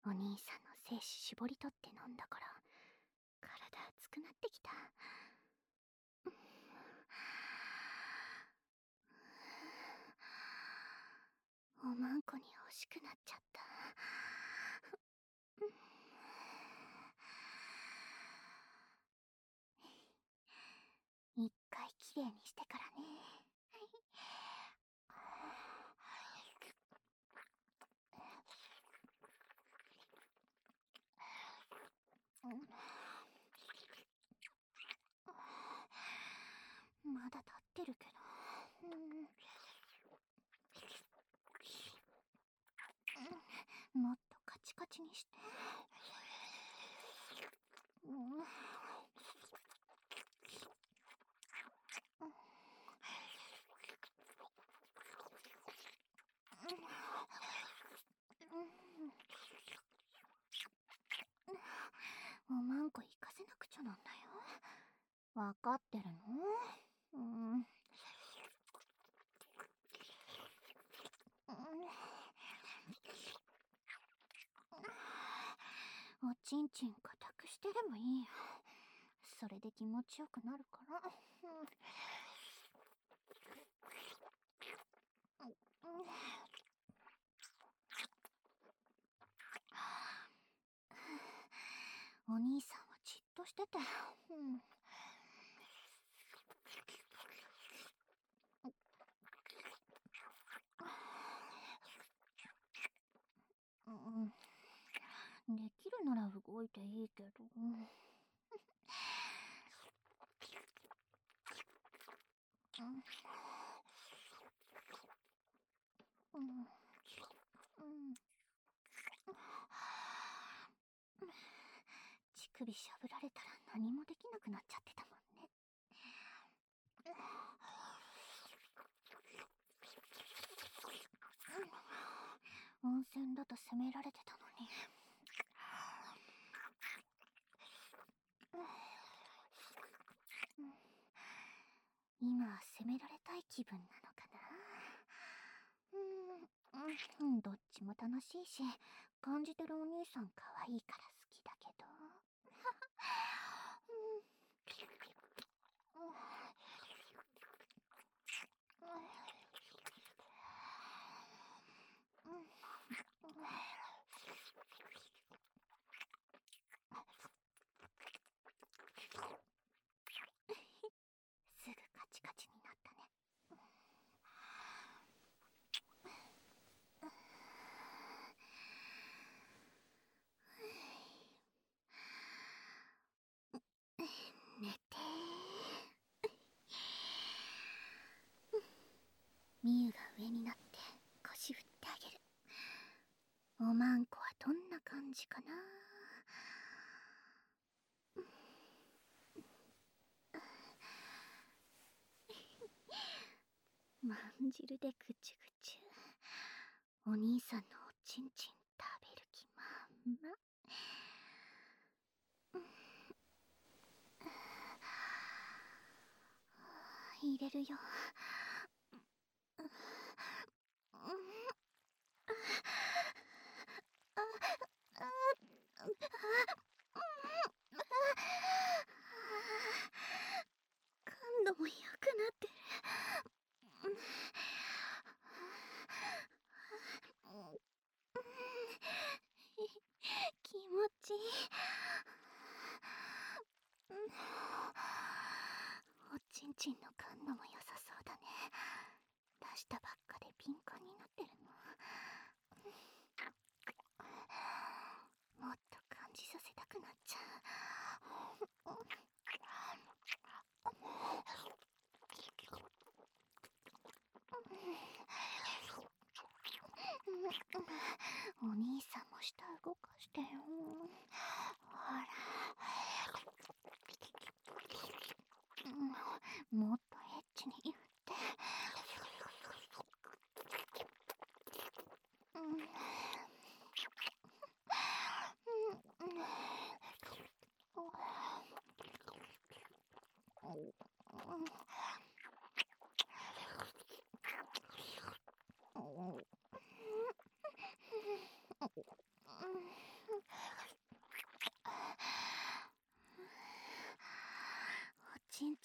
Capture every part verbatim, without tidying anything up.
お兄さんの精子絞り取って飲んだから体熱くなってきた。おまんこに欲しくなっちゃった。一回きれいにしてからね。まだ立ってるけど。もっとカチカチにして。おまんこ行かせなくちゃなんだよ。わかってるの？うん。おちんちん固くしてでもいいよ。それで気持ちよくなるから。お兄さんはじっとしてて。うんうん、できるなら動いていいけど。うんうんうん乳首しゃぶられたら何もできなくなっちゃってたもんね。温泉だと責められてたのに。今は責められたい気分なのかな。うん、どっちも楽しいし、感じてるお兄さん可愛いから好きだけど。すぐカチカチになったね。寝てー。みゆが上になって腰振ってあげる。おまんこはどんな感じかな。まんじるでぐちゅぐちゅ。お兄さんのおちんちん食べる気まんま。入れるよ。感度も良くなってる。気持ちいい。おちんちんの感度も良さそうだね。出したばっかで敏感になってるの。もっと感じさせたくなっちゃう。お兄さんも舌動かしてよ。ほら。もっとエッチに言って。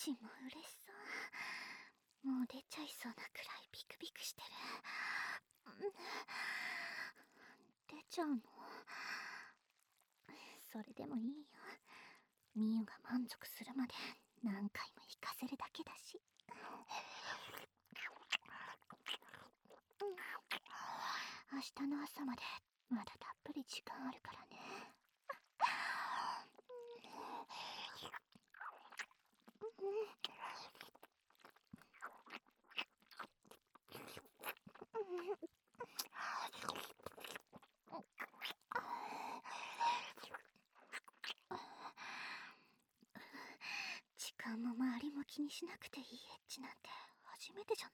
ちんも嬉しそう。もう出ちゃいそうなくらいビクビクしてる。出ちゃうの？それでもいいよ。ミユが満足するまで何回も行かせるだけだし。明日の朝までまだたっぷり時間あるからね。時間も周りも気にしなくていいエッチなんて初めてじゃない？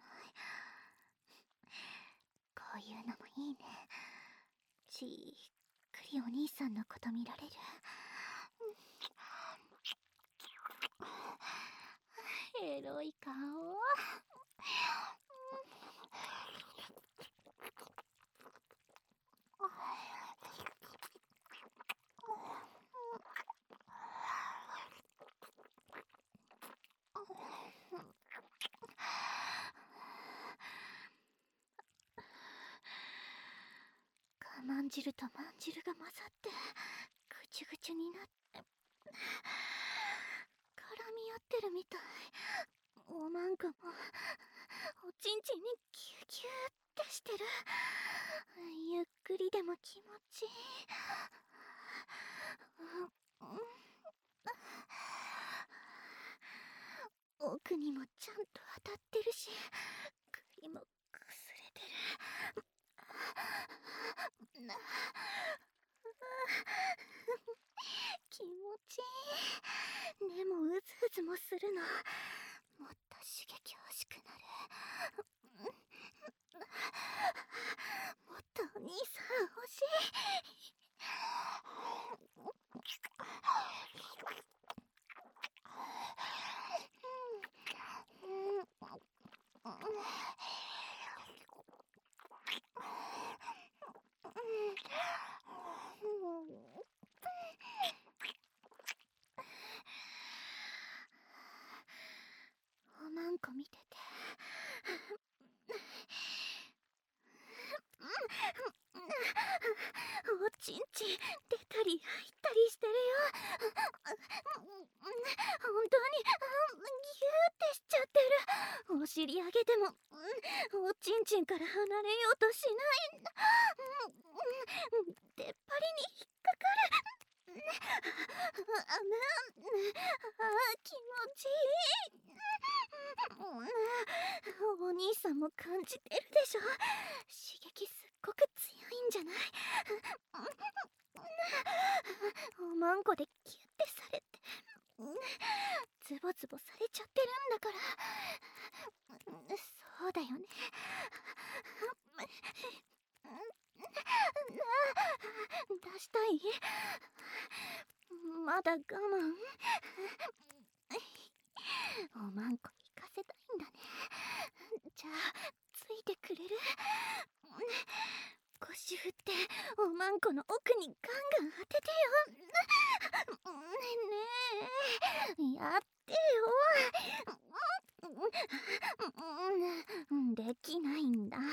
こういうのもいいね。じっくりお兄さんのこと見られる。エロい顔。まん汁とまん汁が混ざってぐちゅぐちゅになって絡み合ってるみたい。おまんこもおちんちんにギュギュってしてる。ゆっくりでも気持ちいい。奥にもちゃんと当たってるし、首もくすれてる。気持ちいい。でもうずうずもするの。もっと刺激欲しくなる。もっとお兄さん欲しい。おまんこ見てておちんちん出たり入ったりしてるよ。本当にギューってしちゃってる。お尻上げてもおちんちんから離れようとしない。出っ張りに引っかかる。あ気持ちいい。お兄さんも感じてるでしょ。刺激すっごく強いんじゃない？おまんこでキュッてされてズボズボされちゃってるんだから。そうだよね。出したい？まだ我慢？おまんこ行かせたいんだね。じゃあついてくれる？腰振っておまんこの奥にガンガン当ててよ。ねえやってよ。できないんだ。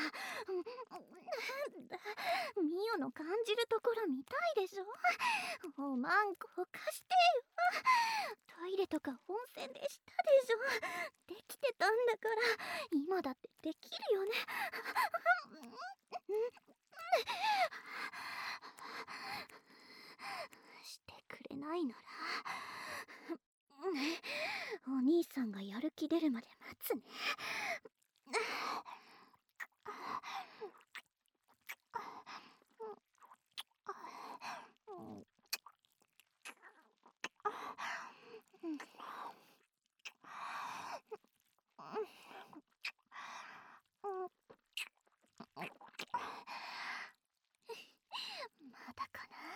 ミオの感じるところ見たいでしょ。おまんこ貸してよ。トイレとか温泉でしたでしょ。できてたんだから今だってできるよね。してくれないならお兄さんがやる気出るまで待つね。まだかな。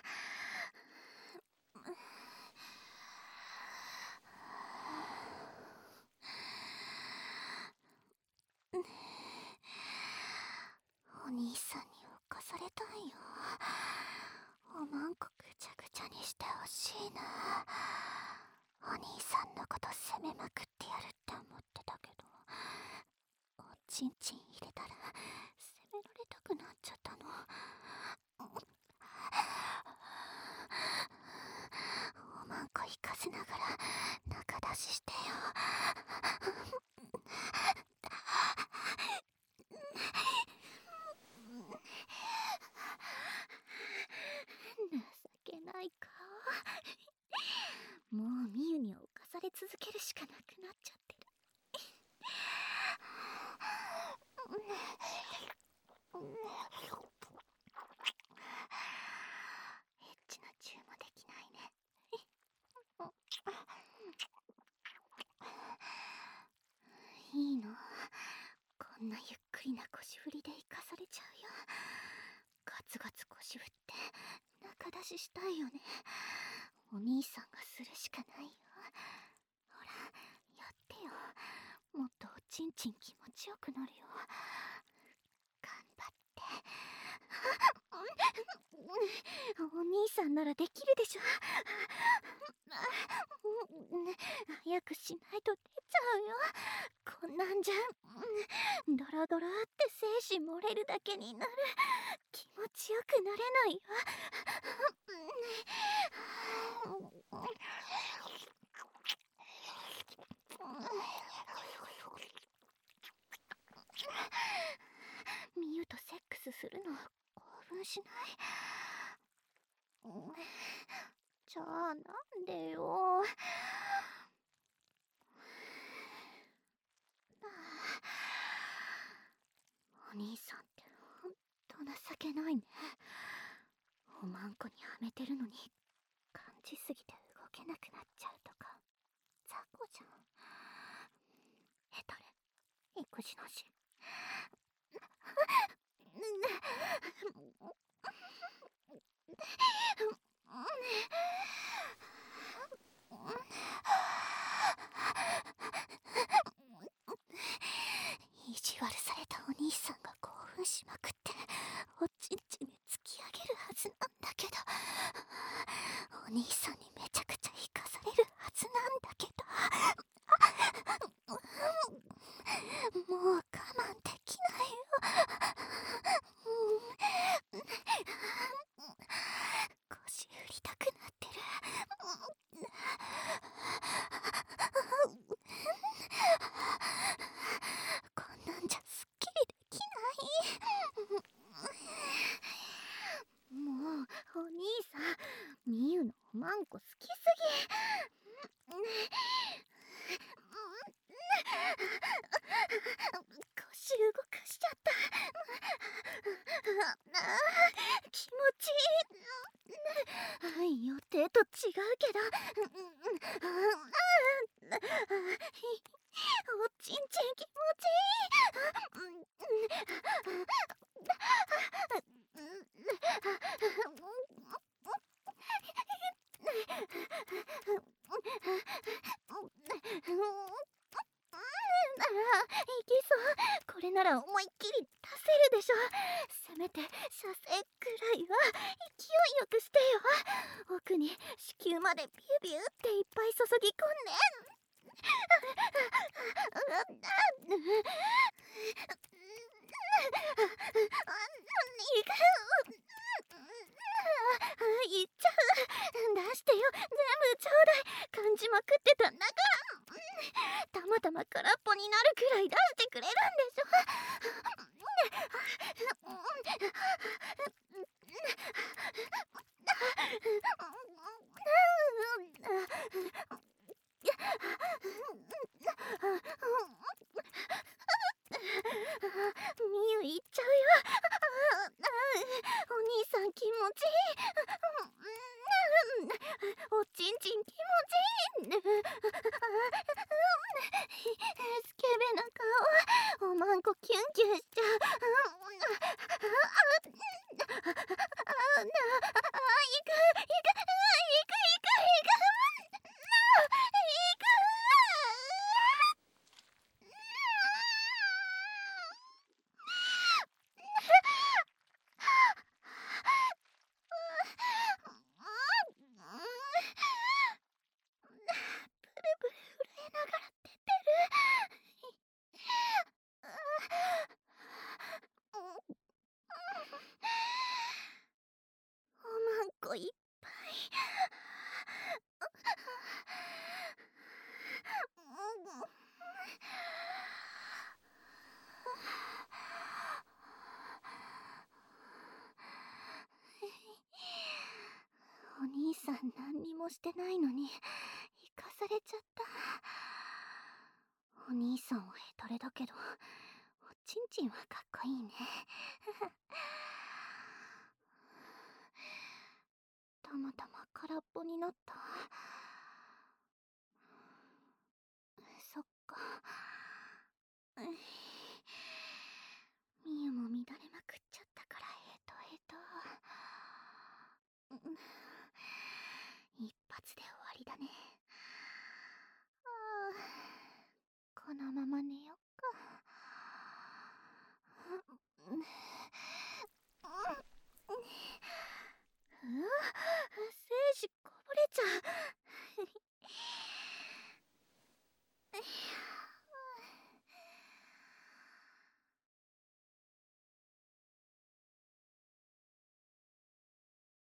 お兄さんに犯されたいよ。おまんこぐちゃぐちゃにしてほしいな。 お兄さんのこと責めまくってやるって思ってたけど、おちんちん入れたら責められたくなっちゃったの。おまんこ行かせながら中出ししてよ。情けない顔。もうみゆに侵され続けるしかなくなっちゃってる。エッチなチューもできないね。いいの、こんなゆっくりな腰振りで生かされちゃうよ。ガツガツ腰振って中出ししたいよね。お兄さんがするしかないよ。ほらやってよ。もっとおちんちん気持ちよくなるよ。頑張って。お兄さんならできるでしょ。早くしないと出ちゃうよ。こんなんじゃドロドロって精子漏れるだけになる。気持ちよくなれないよ。みゆとセックスするの興奮しない？じゃあなんでよ。お兄さんってほんと情けないね。おまんこにはめてるのに感じすぎて動けなくなっちゃうとか雑魚じゃん。えどれ育児なし。意地悪されたお兄さんが興奮しまくっておちんちんに突き上げるはずなんだけど、お兄さんにめちゃくちゃ引かされるはずなんだけど、もう我慢できないよ。腰振りたくなってる。こんなんじゃすっきりできない。もうお兄さん、みゆのおまんこ好きすぎ。腰動かしちゃった。気持ちいい。予定と違うけど、おちんちん気持ちいい。いきそう。これなら思いっきり出せるでしょ。せめて射精くらいは勢いよくしてよ。奥に子宮までビュビュっていっぱい注ぎ込んで。いっちゃう。出してよ、全部ちょうだい。感じまくってたんだから。たまたま空っぽになるくらい出してくれるんでしょ。みゆいっちゃうよ。お兄さん気持ちいい。おちんちん気持ちいい。スケベな顔。おまんこキュンキュンしちゃう。あ、な、あ、行く、行く、行く、行く、行く、行く。 さん何にもしてないのに生かされちゃった。お兄さんはヘタレだけどおちんちんはかっこいいね。たまたま空っぽになった。そっか。みゆも乱れまくっちゃったからヘトヘト。一発で終わりだね。ああ、このまま寝よ